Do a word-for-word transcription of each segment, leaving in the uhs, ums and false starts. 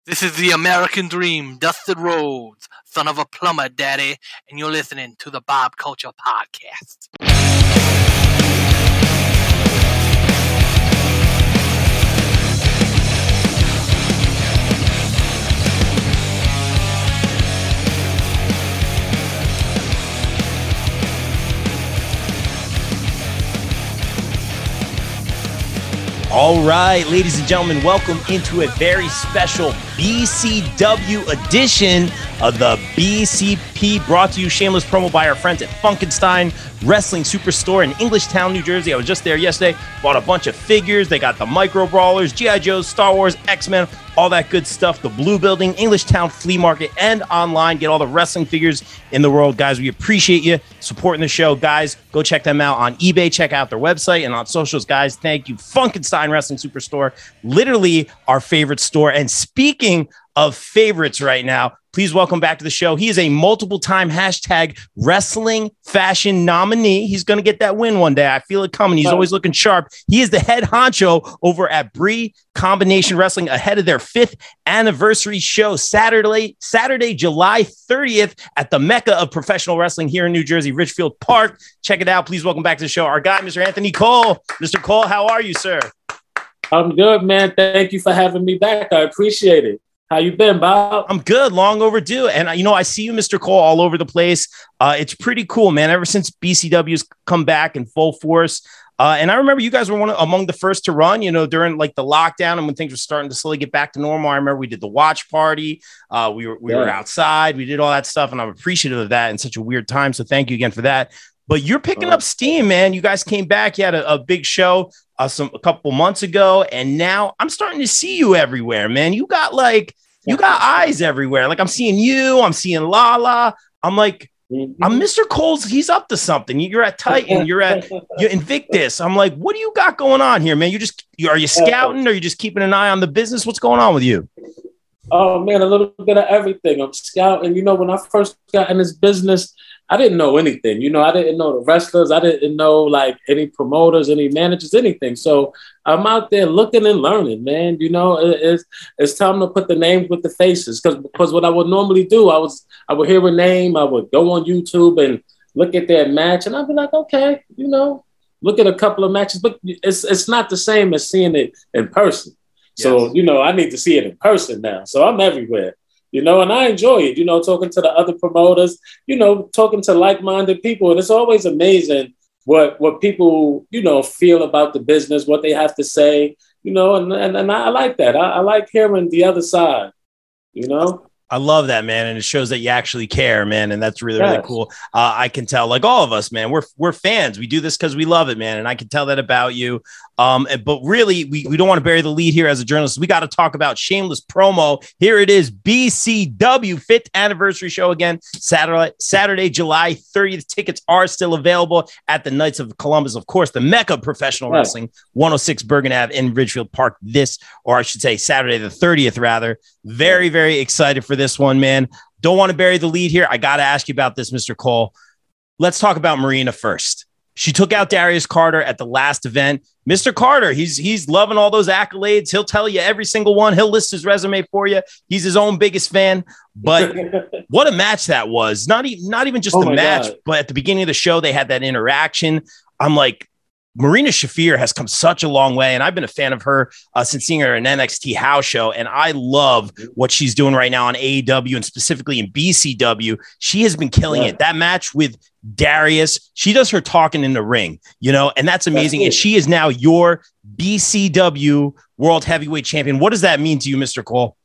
This is the American Dream, Dustin Rhodes, son of a plumber, daddy, and you're listening to the Bob Culture Podcast. All right, ladies and gentlemen, welcome into a very special B C W edition of the B C P, brought to you shameless promo by our friends at Funkenstein Wrestling Superstore in Englishtown, New Jersey. I was just there yesterday, bought a bunch of figures. They got the Micro Brawlers, G I. Joes, Star Wars, X-Men, all that good stuff. The Blue Building, Englishtown Flea Market, and online. Get all the wrestling figures in the world, guys. We appreciate you supporting the show, guys. Go check them out on eBay. Check out their website and on socials, guys. Thank you. Funkenstein Wrestling Superstore, literally our favorite store. And speaking of favorites right now, please welcome back to the show. He is a multiple-time hashtag wrestling fashion nominee. He's going to get that win one day. I feel it coming. He's always looking sharp. He is the head honcho over at Bree Combination Wrestling, ahead of their fifth anniversary show, Saturday, Saturday, July thirtieth at the Mecca of Professional Wrestling here in New Jersey, Ridgefield Park. Check it out. Please welcome back to the show our guy, Mister Anthony Cole. Mister Cole, how are you, sir? I'm good, man. Thank you for having me back. I appreciate it. How you been, Bob? I'm good. Long overdue. And, uh, you know, I see you, Mister Cole, all over the place. Uh, it's pretty cool, man. Ever since B C W's come back in full force. Uh, and I remember you guys were one of, among the first to run, you know, during like the lockdown and when things were starting to slowly get back to normal. I remember we did the watch party. Uh, we were we yeah. were outside. We did all that stuff. And I'm appreciative of that in such a weird time. So thank you again for that. But you're picking up steam, man. You guys came back. You had a, a big show uh, some a couple months ago. And now I'm starting to see you everywhere, man. You got like you got eyes everywhere. Like I'm seeing you. I'm seeing Lala. I'm like, I'm Mister Cole's. He's up to something. You're at Titan. You're at you're Invictus. I'm like, what do you got going on here, man? You just you, are you scouting? Or are you just keeping an eye on the business? What's going on with you? Oh man, a little bit of everything. I'm scouting. You know, when I first got in this business, I didn't know anything. You know, I didn't know the wrestlers. I didn't know like any promoters, any managers, anything. So I'm out there looking and learning, man. You know, it, it's it's time to put the names with the faces. Because because what I would normally do, I was I would hear a name, I would go on YouTube and look at their match, and I'd be like, okay, you know, look at a couple of matches, but it's it's not the same as seeing it in person. Yes. So you know, I need to see it in person now. So I'm everywhere. You know, and I enjoy it, you know, talking to the other promoters, you know, talking to like-minded people. And it's always amazing what what people, you know, feel about the business, what they have to say, you know, and, and, and I like that. I, I like hearing the other side, you know. I love that, man. And it shows that you actually care, man. And that's really, really yes. cool. Uh, I can tell, like all of us, man, we're, we're fans. We do this because we love it, man. And I can tell that about you. Um, but really, we, we don't want to bury the lead here as a journalist. We got to talk about shameless promo. Here it is, B C W fifth anniversary show again, Saturday, Saturday, July thirtieth. Tickets are still available at the Knights of Columbus. Of course, the Mecca of Professional right. Wrestling, one oh six Bergen Avenue in Ridgefield Park this, or I should say Saturday the thirtieth, rather. Very, very excited for this one, man. Don't want to bury the lead here. I got to ask you about this, Mister Cole. Let's talk about Marina first. She took out Darius Carter at the last event. Mister Carter, he's he's loving all those accolades. He'll tell you every single one. He'll list his resume for you. He's his own biggest fan. But what a match that was. Not even, not even just oh the match, God. But at the beginning of the show, they had that interaction. I'm like, Marina Shafir has come such a long way, and I've been a fan of her uh, since seeing her in N X T House Show, and I love what she's doing right now on A E W and specifically in B C W. She has been killing yeah. it. That match with Darius, she does her talking in the ring, you know, and that's amazing. That's and she is now your B C W World Heavyweight Champion. What does that mean to you, Mister Cole?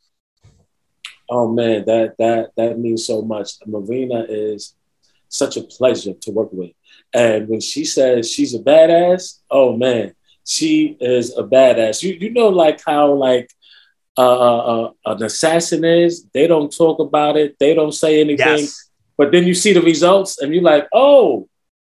Oh, man, that that that means so much. Marina is such a pleasure to work with. And when she says she's a badass, oh man, she is a badass. You you know like how like uh, uh, uh, an assassin is. They don't talk about it. They don't say anything. Yes. But then you see the results, and you're like, oh,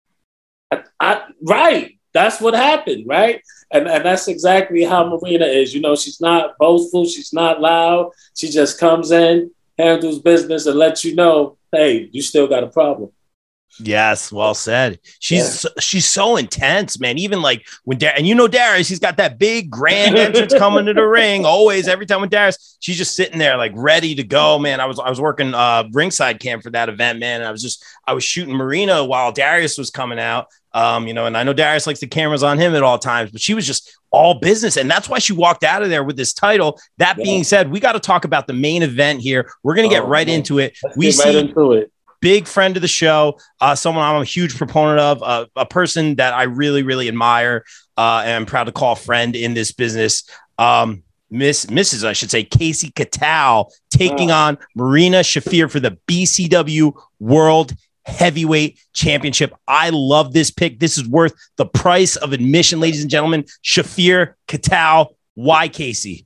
I, I, right. That's what happened, right? And and that's exactly how Marina is. You know, she's not boastful. She's not loud. She just comes in, handles business, and lets you know, hey, you still got a problem. Yes, well said. She's yeah. she's so intense, man. Even like when Dar- and you know Darius, he's got that big grand entrance coming to the ring. Always, every time with Darius, she's just sitting there like ready to go, man. I was I was working uh ringside cam for that event, man. And I was just I was shooting Marina while Darius was coming out. Um, you know, and I know Darius likes the cameras on him at all times, but she was just all business. And that's why she walked out of there with this title. That yeah. being said, we got to talk about the main event here. We're gonna get oh, right man. into it. Let's we get see right into it. Big friend of the show, uh, someone I'm a huge proponent of, uh, a person that I really, really admire, uh, and I'm proud to call friend in this business. Um, Miss Missus I should say, Kacy Catal taking wow. on Marina Shafir for the B C W World Heavyweight Championship. I love this pick. This is worth the price of admission, ladies and gentlemen. Shafir Catal. Why, Kacy?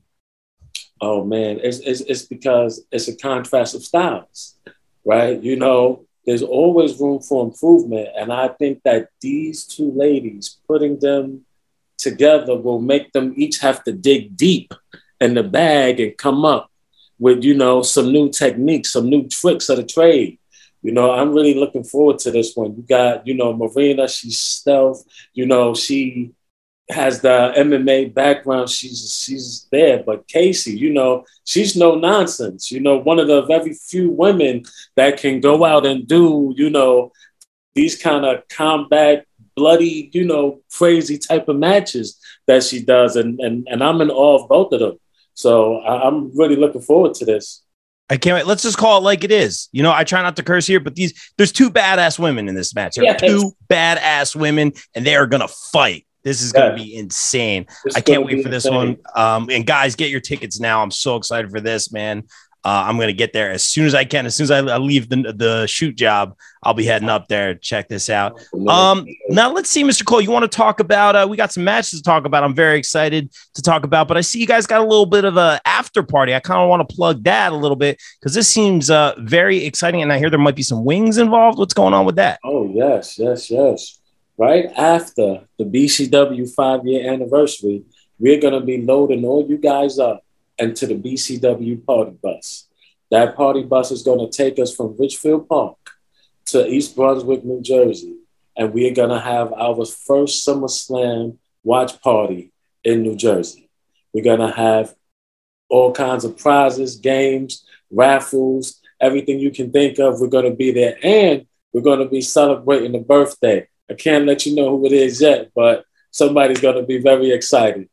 Oh man, it's, it's it's because it's a contrast of styles. Right? You know, there's always room for improvement. And I think that these two ladies, putting them together will make them each have to dig deep in the bag and come up with, you know, some new techniques, some new tricks of the trade. You know, I'm really looking forward to this one. You got, you know, Marina, she's stealth, you know, she has the M M A background, she's she's there. But Kacy, you know, she's no nonsense. You know, one of the very few women that can go out and do, you know, these kind of combat, bloody, you know, crazy type of matches that she does. And and, and I'm in awe of both of them. So I, I'm really looking forward to this. I can't wait. Let's just call it like it is. You know, I try not to curse here, but these there's two badass women in this match. There are yes. two badass women, and they are going to fight. This is going to yeah. be insane. It's I can't wait for this insane. one. Um, and guys, get your tickets now. I'm so excited for this, man. Uh, I'm going to get there as soon as I can. As soon as I, I leave the, the shoot job, I'll be heading up there. Check this out. Um, now let's see, Mister Cole, you want to talk about, uh, we got some matches to talk about. I'm very excited to talk about, but I see you guys got a little bit of a after party. I kind of want to plug that a little bit because this seems uh, very exciting. And I hear there might be some wings involved. What's going on with that? Oh, yes, yes, yes. Right after the B C W five-year anniversary, we're going to be loading all you guys up into the B C W party bus. That party bus is going to take us from Richfield Park to East Brunswick, New Jersey, and we're going to have our first SummerSlam watch party in New Jersey. We're going to have all kinds of prizes, games, raffles, everything you can think of. We're going to be there, and we're going to be celebrating the birthday. I can't let you know who it is yet, but somebody's going to be very excited.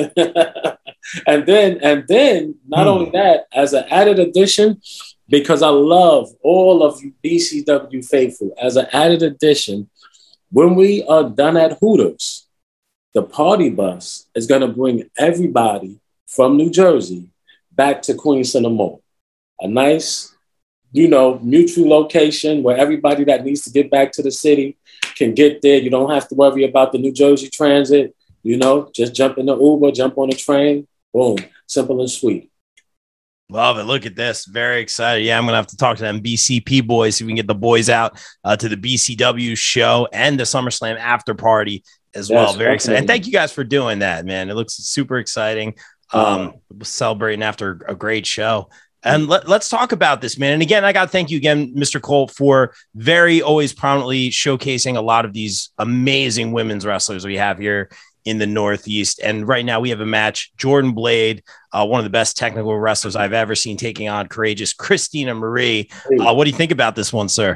and then, and then, not hmm. only that, as an added addition, because I love all of you B C W faithful, as an added addition, when we are done at Hooters, the party bus is going to bring everybody from New Jersey back to Queens Center Mall. A nice, you know, mutual location where everybody that needs to get back to the city can get there. You don't have to worry about the New Jersey Transit. You know, just jump in the Uber, jump on the train. Boom. Simple and sweet. Love it. Look at this. Very excited. Yeah, I'm going to have to talk to them B C P boys so we can get the boys out uh, to the B C W show and the SummerSlam after party as yes, well. Very definitely. excited. And thank you guys for doing that, man. It looks super exciting. Um, uh, celebrating after a great show. And let, let's talk about this, man. And again, I got to thank you again, Mister Colt, for very always prominently showcasing a lot of these amazing women's wrestlers we have here in the Northeast. And right now we have a match, Jordan Blade, uh, one of the best technical wrestlers I've ever seen, taking on courageous Christina Marie. Uh, what do you think about this one, sir?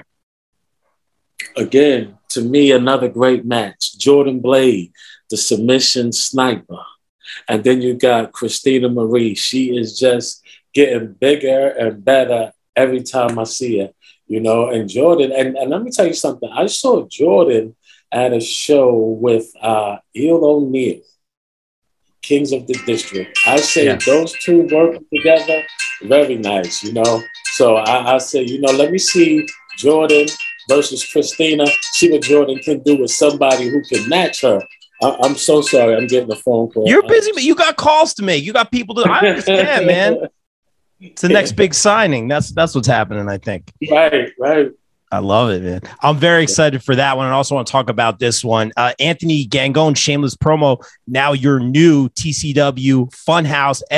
Again, to me, another great match. Jordan Blade, the submission sniper. And then you got Christina Marie. She is just getting bigger and better every time I see her, you know. And Jordan, and, and let me tell you something. I saw Jordan at a show with uh, Eel O'Neill, Kings of the District. I say yeah. those two working together, very nice, you know. So I, I say, you know, let me see Jordan versus Christina, see what Jordan can do with somebody who can match her. I, I'm so sorry. I'm getting a phone call. You're busy, but you got calls to make. You got people to, I understand, man. It's the next big signing. That's that's what's happening, I think. Right, right. I love it, man. I'm very excited for that one. And I also want to talk about this one. Uh, Anthony Gangone, shameless promo. Now your new T C W Funhouse and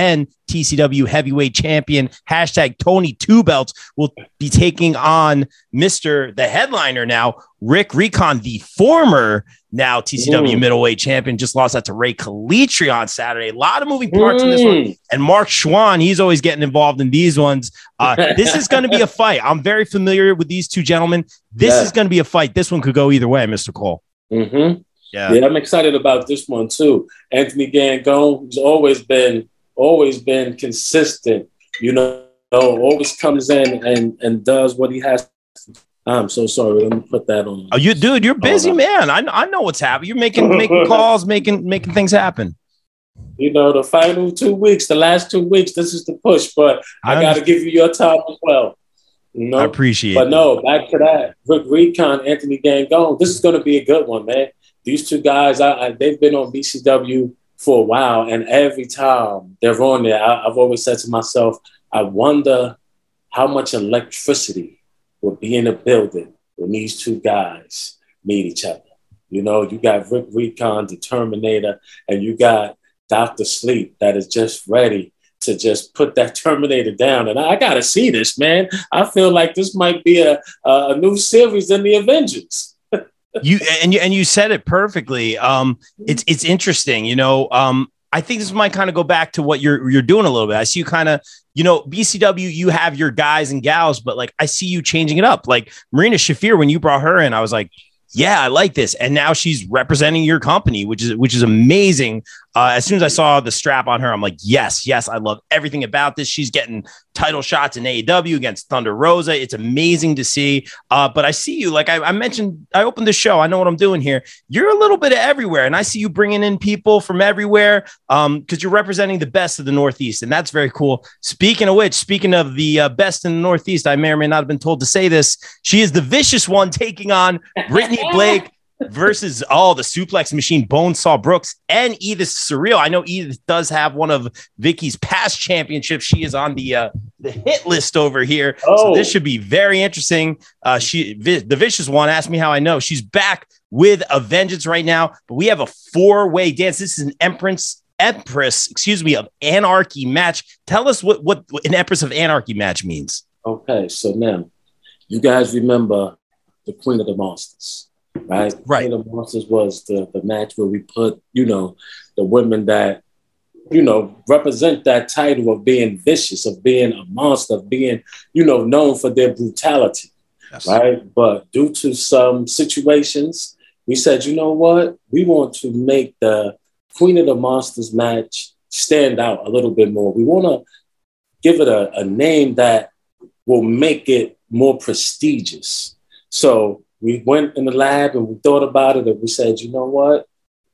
T C W heavyweight champion, hashtag Tony Two Belts, will be taking on Mister the headliner now, Rick Recon, the former now T C W mm. middleweight champion, just lost that to Ray Kalitri on Saturday. A lot of moving parts mm. in this one. And Mark Schwann, he's always getting involved in these ones. Uh, this is going to be a fight. I'm very familiar with these two gentlemen. This yeah. is going to be a fight. This one could go either way, Mister Cole. Mm-hmm. Yeah. yeah, I'm excited about this one too. Anthony Gangone, who's always been, always been consistent. You know, always comes in and and does what he has. I'm so sorry. Let me put that on. Oh, you, dude, you're busy, man. I I know what's happening. You're making making calls, making making things happen. You know, the final two weeks, the last two weeks, this is the push. But I, I got to give you your time as well. You know? I appreciate it. But no, back to that. Rick Recon, Anthony Gangone. This is going to be a good one, man. These two guys, I, I, they've been on B C W for a while, and every time they're on there, I, I've always said to myself, I wonder how much electricity will be in a building when these two guys meet each other. You know, you got Rick Recon, the Terminator, and you got Doctor Sleep that is just ready to just put that Terminator down. And I, I got to see this, man. I feel like this might be a, a new series in the Avengers. You and you and you said it perfectly. Um, it's it's interesting, you know. Um, I think this might kind of go back to what you're you're doing a little bit. I see you kind of, you know, B C W. You have your guys and gals, but like I see you changing it up. Like Marina Shafir, when you brought her in, I was like, yeah, I like this. And now she's representing your company, which is which is amazing. Uh, as soon as I saw the strap on her, I'm like, yes, yes, I love everything about this. She's getting title shots in A E W against Thunder Rosa. It's amazing to see. Uh, but I see you, like I, I mentioned, I opened the show. I know what I'm doing here. You're a little bit of everywhere. And I see you bringing in people from everywhere um, because you're representing the best of the Northeast. And that's very cool. Speaking of which, speaking of the uh, best in the Northeast, I may or may not have been told to say this. She is the vicious one taking on Brittany Blake versus all oh, the suplex machine, Bonesaw Brooks and Edith Surreal. I know Edith does have one of Vicky's past championships. She is on the uh, the hit list over here. Oh. So this should be very interesting. Uh, she vi- the vicious one asked me how I know. She's back with a vengeance right now, but we have a four-way dance. This is an Empress Empress, excuse me, of Anarchy match. Tell us what, what an Empress of Anarchy match means. Okay, so now you guys remember the Queen of the Monsters. Right, right. Queen of the Monsters was the, the match where we put, you know, the women that, you know, represent that title of being vicious, of being a monster, of being, you know, known for their brutality, yes. Right? But due to some situations, we said, you know what? We want to make the Queen of the Monsters match stand out a little bit more. We want to give it a, a name that will make it more prestigious. So we went in the lab and we thought about it and we said, you know what?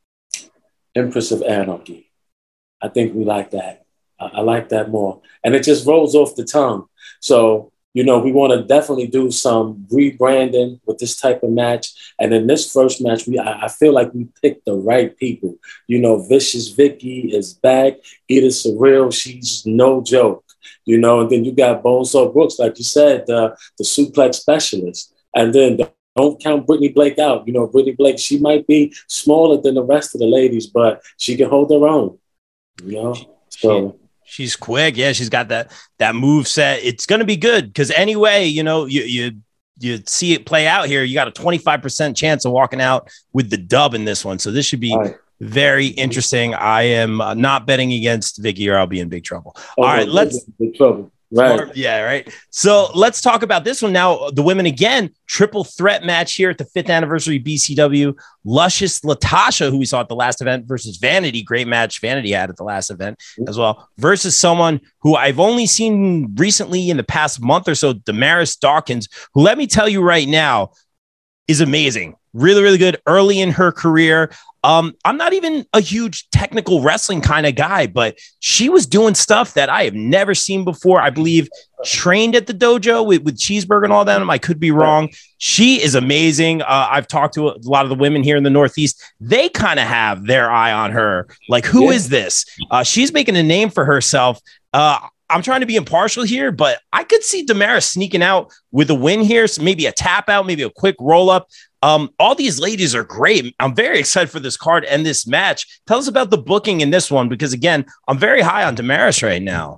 Empress of Anarchy. I think we like that. I, I like that more. And it just rolls off the tongue. So, you know, we want to definitely do some rebranding with this type of match. And in this first match, we I, I feel like we picked the right people. You know, Vicious Vicky is back. Edith Surreal, she's no joke. You know, and then you got Bonesaw Brooks, like you said, uh, the suplex specialist. And then the Don't count Brittany Blake out. You know, Brittany Blake, she might be smaller than the rest of the ladies, but she can hold her own. You know, so she, she's quick. Yeah, she's got that that move set. It's going to be good because anyway, you know, you you you see it play out here. You got a twenty-five percent chance of walking out with the dub in this one. So this should be right. Very interesting. I am uh, not betting against Vicky or I'll be in big trouble. Oh, All right, let's big trouble. Right. Yeah, right. So let's talk about this one now. The women again, triple threat match here at the fifth anniversary B C W. Luscious Latasha, who we saw at the last event, versus Vanity. Great match Vanity had at the last event as well. Versus someone who I've only seen recently in the past month or so, Damaris Dawkins, who let me tell you right now is amazing. Really, really good early in her career. Um, I'm not even a huge technical wrestling kind of guy, but she was doing stuff that I have never seen before. I believe trained at the dojo with, with Cheeseburger and all that. I could be wrong. She is amazing. Uh, I've talked to a lot of the women here in the Northeast. They kind of have their eye on her. Like, who yeah. is this? Uh, she's making a name for herself. Uh, I'm trying to be impartial here, but I could see Damaris sneaking out with a win here. So maybe a tap out, maybe a quick roll up. Um, all these ladies are great. I'm very excited for this card and this match. Tell us about the booking in this one, because again, I'm very high on Damaris right now.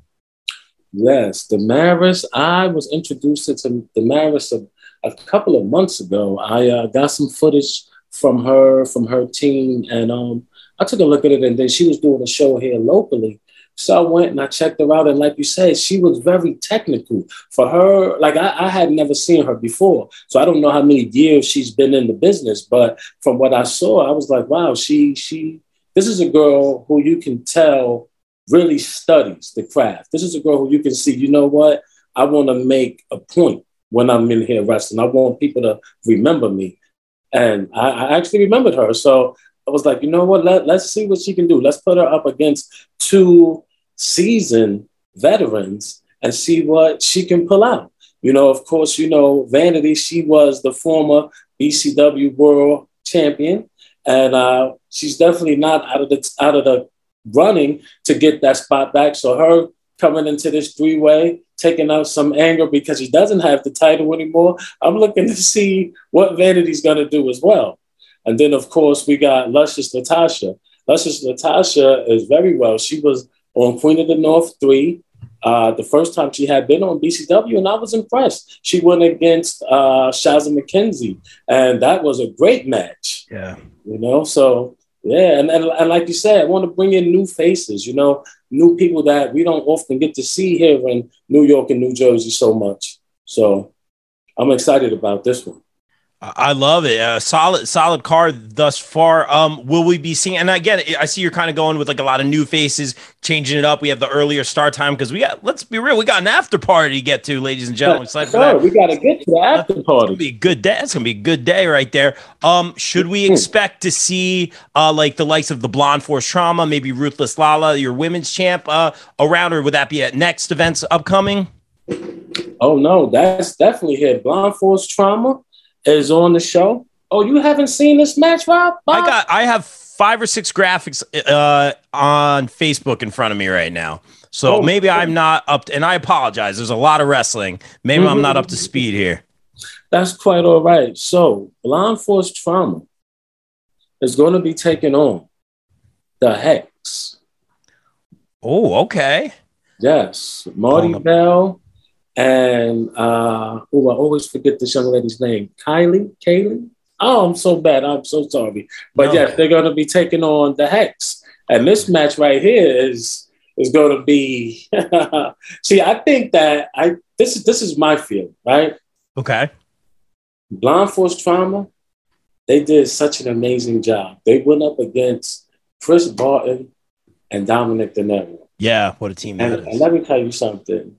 Yes, Damaris. I was introduced to Damaris a, a couple of months ago. I uh, got some footage from her, from her team, and um, I took a look at it, and then she was doing a show here locally. So I went and I checked her out, and like you said, she was very technical. For her, like I, I had never seen her before, so I don't know how many years she's been in the business, but from what I saw, I was like, wow, she, she, this is a girl who you can tell really studies the craft. This is a girl who you can see, you know what, I want to make a point when I'm in here wrestling. I want people to remember me. And I, I actually remembered her. So I was like, you know what, Let, let's see what she can do. Let's put her up against two seasoned veterans and see what she can pull out. You know, of course, you know, Vanity, she was the former B C W World Champion. And uh, she's definitely not out of the out of the running to get that spot back. So her coming into this three-way, taking out some anger because he doesn't have the title anymore. I'm looking to see what Vanity's going to do as well. And then, of course, we got Luscious Natasha. Luscious Natasha is very well. She was on Queen of the North three, uh, the first time she had been on B C W, and I was impressed. She went against uh, Shazza McKenzie, and that was a great match. Yeah. You know, so, yeah. And, and, and like you said, I want to bring in new faces, you know, new people that we don't often get to see here in New York and New Jersey so much. So I'm excited about this one. I love it. Uh, solid, solid card thus far. Um, will we be seeing? And again, I see you're kind of going with like a lot of new faces, changing it up. We have the earlier start time because we got. Let's be real, we got an after party to get to, ladies and gentlemen. Excited for that. We got to get to the after party. It's gonna be a good day. It's gonna be a good day right there. Um, should we expect to see uh like the likes of the Blonde Force Trauma, maybe Ruthless Lala, your women's champ, uh, around, or would that be at next events upcoming? Oh no, that's definitely here. Blonde Force Trauma is on the show. Oh, you haven't seen this match, Rob? Bob? I got. I have five or six graphics uh, on Facebook in front of me right now. So oh, maybe okay. I'm not up to, and I apologize. There's a lot of wrestling. Maybe mm-hmm. I'm not up to speed here. That's quite all right. So Blonde Force Trauma is going to be taking on the Hex. Oh, okay. Yes. Marty Bell. And, uh, oh, I always forget this young lady's name. Kylie? Kaylee? Oh, I'm so bad. I'm so sorry. But no. Yes, they're going to be taking on the Hex. And this match right here is is going to be... See, I think that... I this is this is my feeling, right? Okay. Blonde Force Trauma, they did such an amazing job. They went up against Chris Barton and Dominic De Niro. Yeah, what a team that and, is. And let me tell you something.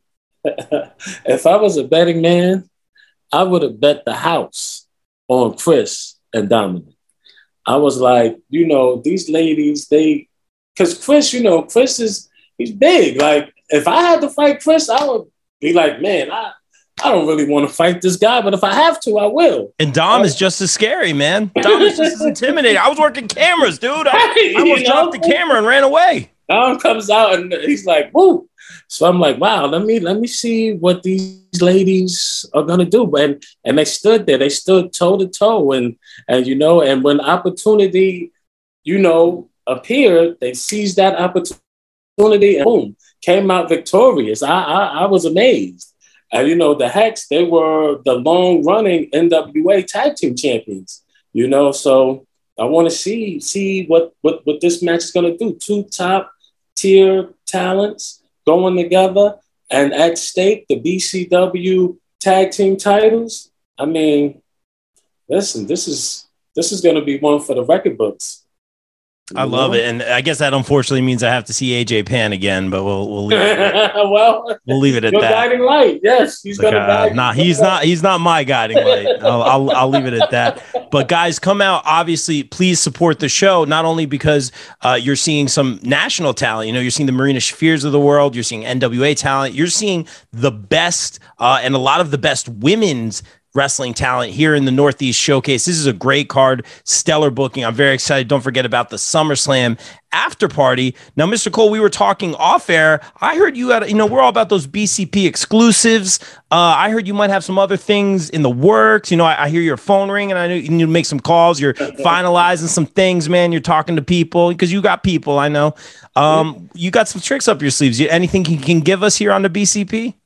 If I was a betting man, I would have bet the house on Chris and Dominic. I was like, you know, these ladies, they, because Chris, you know, Chris is, he's big. Like, if I had to fight Chris, I would be like, man, I, I don't really want to fight this guy, but if I have to, I will. And Dom I, is just as scary, man. Dom is just as intimidating. I was working cameras, dude. I, I almost dropped the camera and ran away. Dom comes out and he's like, woo. So I'm like, wow, let me let me see what these ladies are gonna do. And and they stood there, they stood toe to toe, and and you know, and when opportunity, you know, appeared, they seized that opportunity and boom, came out victorious. I I, I was amazed. And you know, the Hex, they were the long running N W A tag team champions, you know, so I want to see see what, what what this match is gonna do. Two top tier talents going together, and at stake, the B C W tag team titles. I mean, listen, this is this is going to be one for the record books. I love it, and I guess that unfortunately means I have to see A J Penn again, but we'll we'll leave it at well, we'll leave it at your that. Guiding light, yes, he's like, gonna uh, guide. Nah, he's not. He's not my guiding light. I'll, I'll I'll leave it at that. But guys, come out. Obviously, please support the show. Not only because uh, you're seeing some national talent. You know, you're seeing the Marina Shafirs of the world. You're seeing N W A talent. You're seeing the best uh, and a lot of the best women's wrestling talent here in the Northeast Showcase. This is a great card, stellar booking. I'm very excited. Don't forget about the SummerSlam after party. Now, Mister Cole, we were talking off air. I heard you had, you know, we're all about those B C P exclusives. Uh, I heard you might have some other things in the works. You know, I, I hear your phone ring, and I know you need to make some calls. You're finalizing some things, man. You're talking to people because you got people, I know. Um, you got some tricks up your sleeves. You, anything you can give us here on the B C P?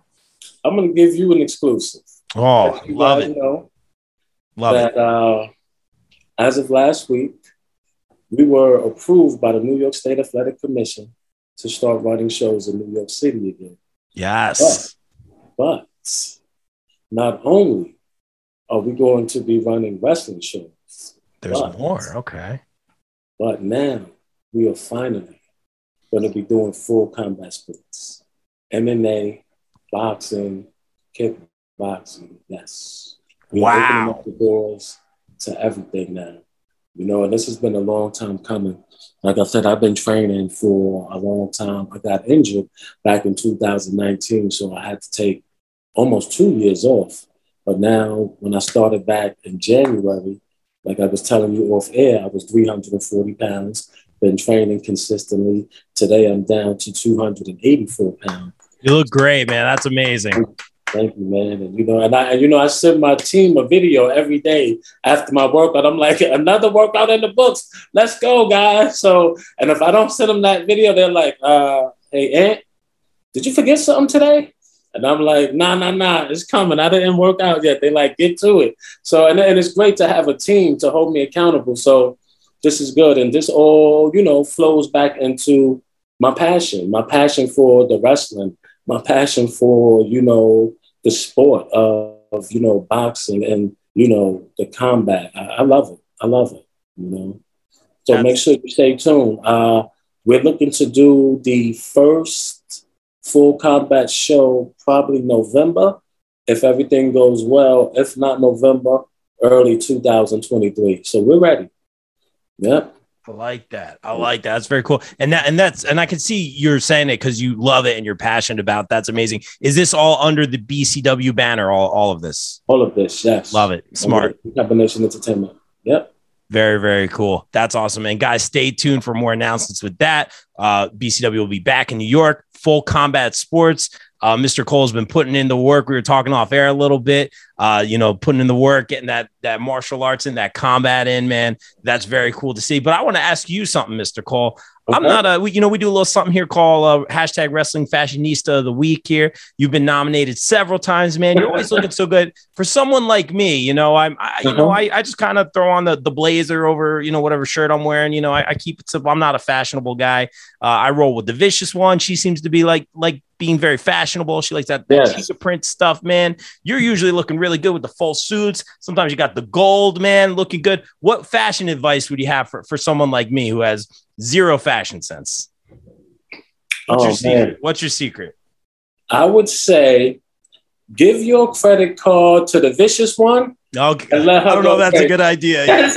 I'm going to give you an exclusive. Oh, love it. Know love that, it. Uh, as of last week, we were approved by the New York State Athletic Commission to start running shows in New York City again. Yes. But, but not only are we going to be running wrestling shows. There's but, more. Okay. But now we are finally going to be doing full combat sports. M M A, boxing, kickboxing. Yes. We're wow. opening up the doors to everything now. You know, and this has been a long time coming. Like I said, I've been training for a long time. I got injured back in two thousand nineteen, so I had to take almost two years off. But now, when I started back in January, like I was telling you off air, I was three hundred forty pounds, been training consistently. Today, I'm down to two hundred eighty-four pounds. You look great, man. That's amazing. Thank you, man. And you know, and I, and, you know, I send my team a video every day after my workout. I'm like, another workout in the books. Let's go, guys. So, and if I don't send them that video, they're like, uh, "Hey, Aunt, did you forget something today?" And I'm like, "Nah, nah, nah, it's coming. I didn't work out yet." They like, "Get to it." So, and and it's great to have a team to hold me accountable. So, this is good, and this all, you know, flows back into my passion, my passion for the wrestling. My passion for, you know, the sport of, of, you know, boxing and, you know, the combat. I, I love it. I love it, you know. So That's- make sure you stay tuned. Uh, we're looking to do the first full combat show probably November, if everything goes well. If not November, early two thousand twenty-three. So we're ready. Yep. I like that. I like that. That's very cool. And that, and that's, and I can see you're saying it because you love it and you're passionate about it. That's amazing. Is this all under the B C W banner? All, all of this? All of this. Yes. Love it. Smart. Combination Entertainment. Yep. Very, very cool. That's awesome. And guys, stay tuned for more announcements with that. Uh, B C W will be back in New York, full combat sports. Uh, Mister Cole's been putting in the work. We were talking off air a little bit, uh, you know, putting in the work, getting that, that martial arts in, that combat in, man. That's very cool to see. But I want to ask you something, Mister Cole. Okay. I'm not a, we, you know, we do a little something here called uh, hashtag wrestling fashionista of the week here. You've been nominated several times, man. You're always looking so good. For someone like me, you know, I'm, I, you know, I, I just kind of throw on the, the blazer over, you know, whatever shirt I'm wearing. You know, I, I keep it simple. I'm not a fashionable guy. Uh, I roll with the Vicious One. She seems to be like, like being very fashionable. She likes that, yes. that cheetah print stuff, man. You're usually looking really good with the full suits. Sometimes you got the gold, man, looking good. What fashion advice would you have for, for someone like me who has zero fashion sense? What's oh, your secret? Man. What's your secret? I would say give your credit card to the Vicious One. Okay. I don't know if that's pay. a good idea. That's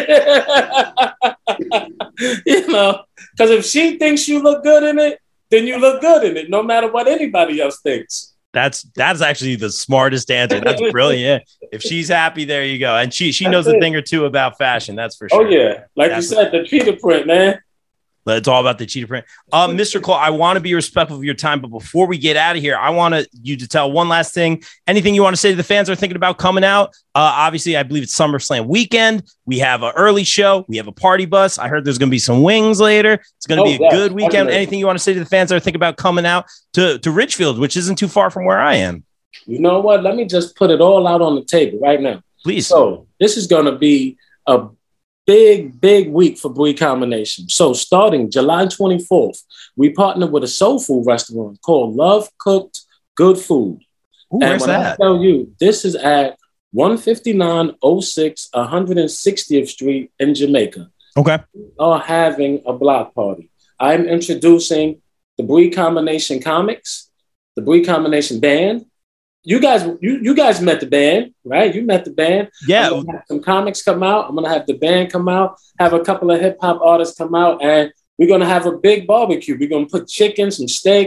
it. You know, because if she thinks you look good in it, then you look good in it, no matter what anybody else thinks. That's that's actually the smartest answer. That's brilliant. If she's happy, there you go. And she she knows that's a it. thing or two about fashion. That's for sure. Oh yeah, like that's you said, the cheetah print, man. It's all about the cheetah print. Um, Mister Cole, I want to be respectful of your time, but before we get out of here, I want to, you to tell one last thing. Anything you want to say to the fans that are thinking about coming out? Uh, obviously, I believe it's SummerSlam weekend. We have an early show. We have a party bus. I heard there's going to be some wings later. It's going to oh, be a yeah, good weekend. definitely. Anything you want to say to the fans that are thinking about coming out to, to Ridgefield, which isn't too far from where I am? You know what? Let me just put it all out on the table right now. Please. So this is going to be a big, big week for Brie Combination. So starting July twenty-fourth, we partnered with a soul food restaurant called Love Cooked Good Food. Ooh, and where's when that? I tell you, this is at one fifty-nine oh six one hundred sixtieth Street in Jamaica. Okay. We are having a block party. I'm introducing the Brie Combination Comics, the Brie Combination Band. You guys, you, you guys met the band, right? You met the band. Yeah. I'm gonna have some comics come out. I'm going to have the band come out, have a couple of hip hop artists come out, and we're going to have a big barbecue. We're going to put chicken, some steaks,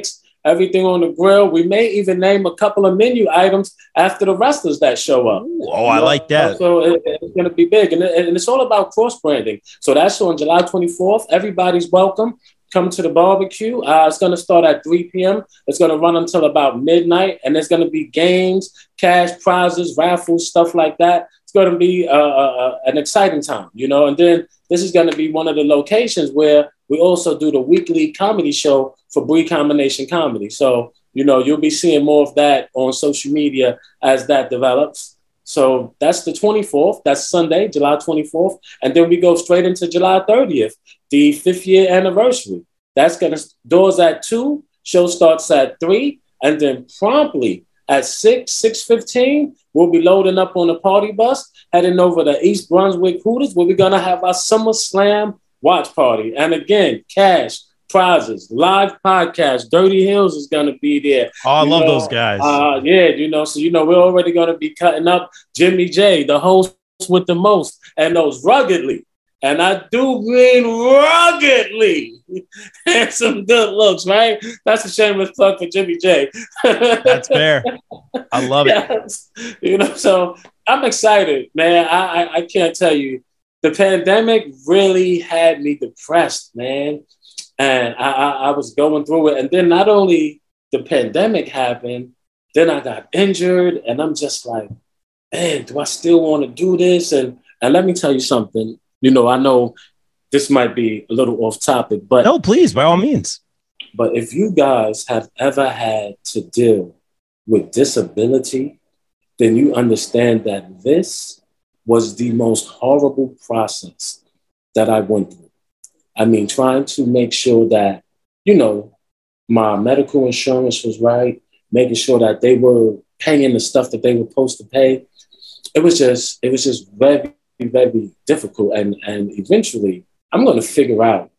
everything on the grill. We may even name a couple of menu items after the wrestlers that show up. Ooh, oh, I like that. So it, it's going to be big. And, it, and it's all about cross-branding. So that's on July twenty-fourth. Everybody's welcome. Come to the barbecue. Uh, it's going to start at three p.m. It's going to run until about midnight. And there's going to be games, cash prizes, raffles, stuff like that. It's going to be uh, uh, an exciting time, you know. And then this is going to be one of the locations where we also do the weekly comedy show for Bree Combination Comedy. So, you know, you'll be seeing more of that on social media as that develops. So that's the twenty-fourth. That's Sunday, July twenty-fourth. And then we go straight into July thirtieth, the fifth year anniversary. That's going to, doors at two, show starts at three. And then promptly at six, six fifteen, we'll be loading up on a party bus, heading over to East Brunswick Hooters, where we're going to have our SummerSlam watch party. And again, cash, prizes, live podcast. Dirty Hills is going to be there. Oh, I you love know, those guys. Uh, yeah, you know, so, you know, we're already going to be cutting up Jimmy J, the host with the most, and those ruggedly. And I do mean ruggedly. And some good looks, right? That's a shameless plug for Jimmy J. That's fair. I love it. Yes. You know, so I'm excited, man. I, I I can't tell you. The pandemic really had me depressed, man. And I, I, I was going through it. And then not only the pandemic happened, then I got injured. And I'm just like, man, do I still want to do this? And and let me tell you something. You know, I know this might be a little off topic, but no, please, by all means. But if you guys have ever had to deal with disability, then you understand that this was the most horrible process that I went through. I mean, trying to make sure that, you know, my medical insurance was right, making sure that they were paying the stuff that they were supposed to pay. It was just, it was just very, very difficult. And, and eventually I'm going to figure out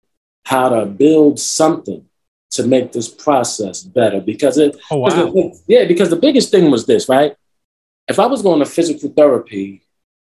how to build something to make this process better, because it, oh, wow. the, yeah, because the biggest thing was this, right? If I was going to physical therapy,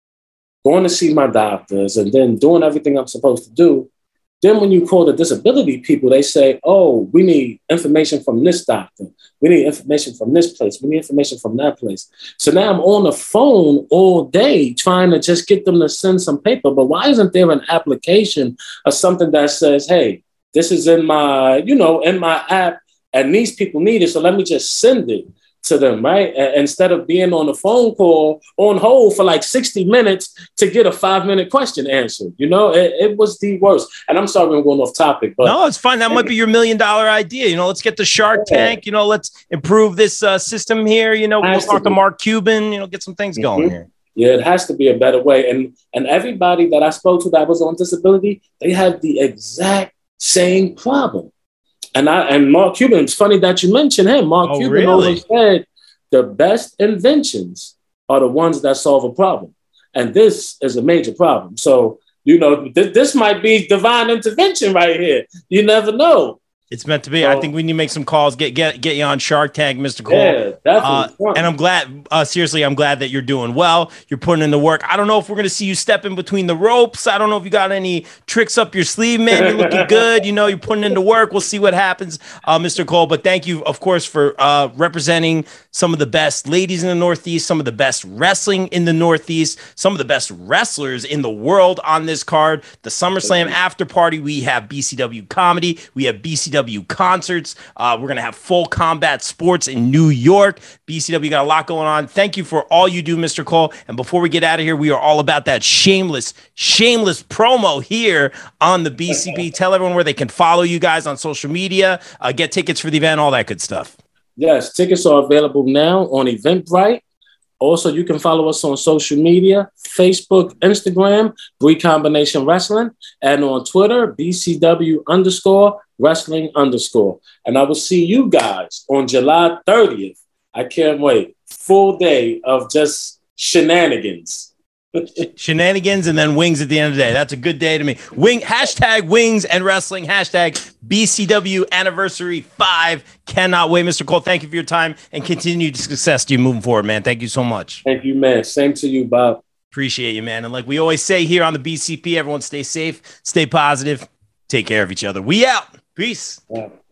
going to see my doctors and then doing everything I'm supposed to do, then when you call the disability people, they say, oh, we need information from this doctor. We need information from this place. We need information from that place. So now I'm on the phone all day trying to just get them to send some paper. But why isn't there an application or something that says, hey, this is in my, you know, in my app and these people need it. So let me just send it to them, right? And instead of being on a phone call on hold for like sixty minutes to get a five minute question answered, you know, it, it was the worst. And I'm sorry I'm going off topic, but no, it's fine. That might be your million dollar idea. You know, let's get the Shark Tank, you know, let's improve this uh, system here. You know, we'll talk to Mark Cuban, you know, get some things mm-hmm. going here. Yeah, it has to be a better way. And, and everybody that I spoke to that was on disability, they had the exact same problem. And I and Mark Cuban, it's funny that you mentioned him. Mark oh, Cuban really? always said the best inventions are the ones that solve a problem. And this is a major problem. So, you know, th- this might be divine intervention right here. You never know. It's meant to be. So, I think we need to make some calls, get get get you on Shark Tank, Mister Cole. Yeah, definitely. Uh, and I'm glad, uh, seriously, I'm glad that you're doing well. You're putting in the work. I don't know if we're going to see you stepping between the ropes. I don't know if you got any tricks up your sleeve, man. You're looking good. You know, you're putting in the work. We'll see what happens, uh, Mister Cole. But thank you, of course, for uh, representing some of the best ladies in the Northeast, some of the best wrestling in the Northeast, some of the best wrestlers in the world on this card. The SummerSlam after party, we have B C W Comedy. We have B C W Concerts. Uh, we're going to have Full Combat Sports in New York. B C W got a lot going on. Thank you for all you do, Mister Cole. And before we get out of here, we are all about that shameless, shameless promo here on the B C P. Tell everyone where they can follow you guys on social media, uh, get tickets for the event, all that good stuff. Yes, tickets are available now on Eventbrite. Also, you can follow us on social media, Facebook, Instagram, Bree Combination Wrestling, and on Twitter, B C W underscore wrestling underscore. And I will see you guys on July thirtieth. I can't wait. Full day of just shenanigans. Shenanigans and then wings at the end of the day. That's a good day to me. Wing hashtag wings and wrestling, hashtag B C W anniversary five. Cannot wait. Mister Cole, thank you for your time and continued success to you moving forward, man. Thank you so much. Thank you, man. Same to you, Bob. Appreciate you, man. And like we always say here on the B C P, everyone stay safe, stay positive, take care of each other. We out. Peace. Yeah.